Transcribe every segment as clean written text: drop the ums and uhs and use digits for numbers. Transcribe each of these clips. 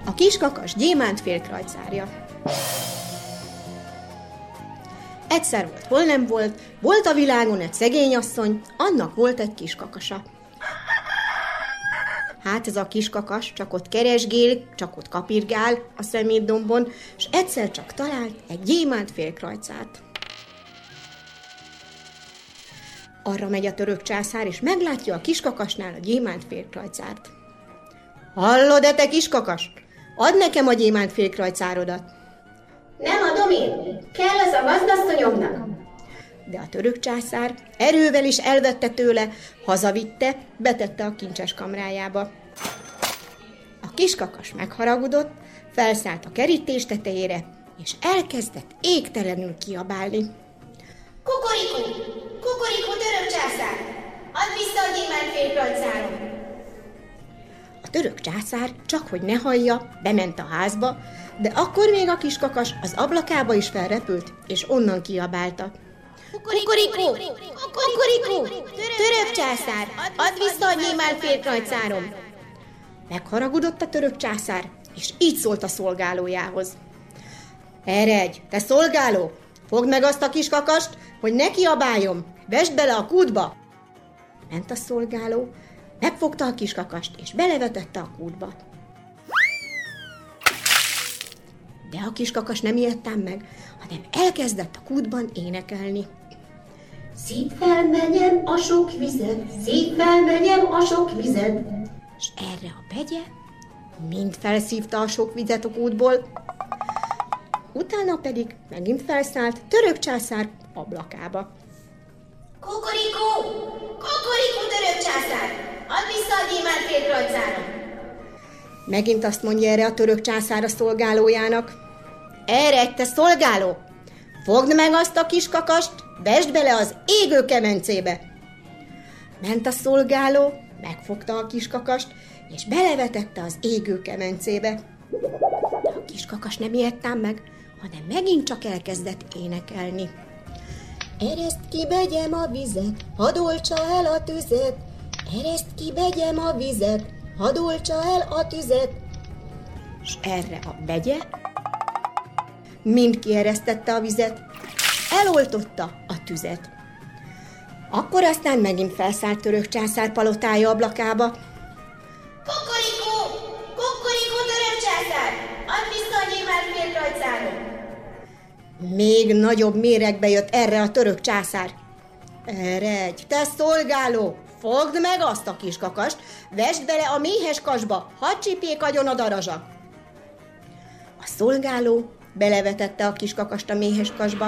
A kiskakas gyémánt félkrajcárja. Egyszer volt, hol nem volt, volt a világon egy szegény asszony, annak volt egy kiskakasa. Hát ez a kiskakas csak ott keresgél, csak ott kapirgál a szemétdombon, és egyszer csak talált egy gyémánt félkrajcát. Arra megy a török császár, és meglátja a kiskakasnál a gyémánt félkrajcárt. Hallod-e, te kiskakas? Add nekem a gyémánt félkrajcárodat. Nem adom én, kell az a gazdasszonyomnak. De a török császár erővel is elvette tőle, hazavitte, betette a kincses kamrájába. A kiskakas megharagudott, felszállt a kerítés tetejére, és elkezdett égtelenül kiabálni. Kukorikú, kukorikú, török császár, add vissza a gyémánt félkrajcárom. A török császár, csak hogy ne hallja, bement a házba, de akkor még a kiskakas az ablakába is felrepült, és onnan kiabálta. Kukorikú, kukorikú, török császár, add vissza a gyémánt félkrajcárom. Megharagudott a török császár, és így szólt a szolgálójához. Eredj, te szolgáló! Fogd meg azt a kiskakast, hogy ne kiabáljon, vesd bele a kútba! Ment a szolgáló, megfogta a kiskakast, és belevetette a kútba. De a kiskakas nem ijedtán meg, hanem elkezdett a kútban énekelni. Szívvel menyem a sok vizet, szívvel menyem a sok vizet. És erre a begye mind felszívta a sok vizet a kútból, utána pedig megint felszállt török császár ablakába. Kukorikú, kukorikú, török császár, add vissza a gyémánt félkrajcárom. Megint azt mondja erre a török császár a szolgálójának. Eredj, te szolgáló! Fogd meg azt a kiskakast, vesd bele az égő kemencébe! Ment a szolgáló, megfogta a kiskakast, és belevetette az égő kemencébe. De a kiskakas nem ijedtán meg, hanem megint csak elkezdett énekelni. Ereszt ki, begyem a vizet, hadd oltsa el a tüzet. Ereszt ki, begyem a vizet, hadd oltsa el a tüzet. És erre a begye mind kieresztette a vizet, eloltotta a tüzet. Akkor aztán megint felszállt török császár palotája ablakába. Kukorikú, kukorikú, török császár, add vissza a gyémánt félkrajcárom. Még nagyobb méregbe jött erre a török császár. Eredj, te szolgáló, fogd meg azt a kiskakast, vesd bele a méhes kasba, hadd csípjék agyon a darazsak. A szolgáló belevetette a kiskakast a méhes kasba,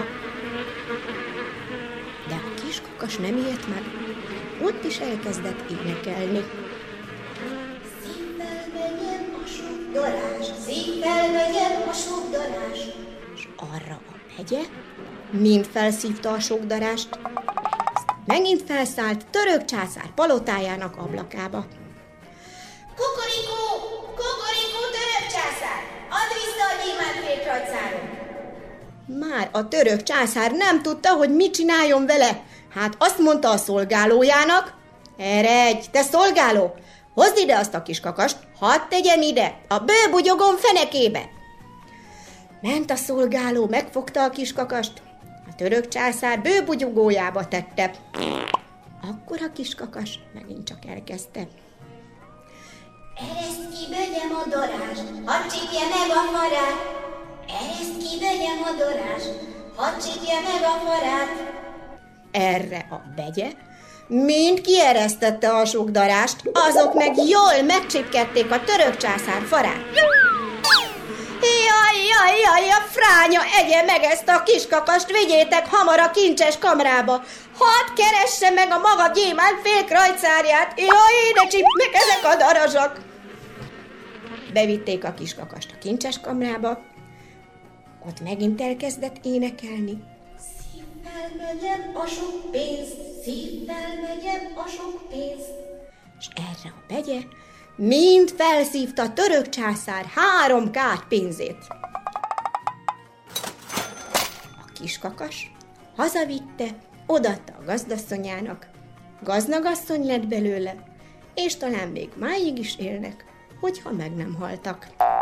de a kiskakas nem ijedt meg, ott is elkezdett énekelni. Szívvel menyem a sok darás, szívvel menyem a sok darás. És arra a begye mind felszívta a sok darást, megint felszállt török császár palotájának ablakába. Kukorikú, kukorikú, török császár, add vissza a gyémánt félkrajcárom. Már a török császár nem tudta, hogy mit csináljon vele. Hát azt mondta a szolgálójának, eredj, te szolgáló, hozd ide azt a kiskakast, hadd tegyem ide, a bőbugyogom fenekébe. Ment a szolgáló, megfogta a kiskakast, a török császár bőbugyogójába tette. Akkor a kiskakas megint csak elkezdte. Ereszt ki, begyem a darást, hadd csípje meg a farát. Ereszt ki, begyem a darást, hadd csípje meg a farát. Erre a begye mind kieresztette a sok darást, azok meg jól megcsipkedték a török császár farát. Jaj, a fránya, egye meg ezt a kiskakast, vigyétek hamar a kincses kamrába. Hadd keresse meg a maga gyémánt félkrajcárját. Jaj, de csipnek ezek a darazsak. Bevitték a kiskakast a kincses kamrába, ott megint elkezdett énekelni. Szívvel megyem a sok pénz, szívvel megyem a sok pénz. És erre a begye mind felszívta a török császár 3 kát pénzét. A kiskakas hazavitte, odaadta a gazdasszonyának, gazdagasszony lett belőle, és talán még máig is élnek, hogyha meg nem haltak.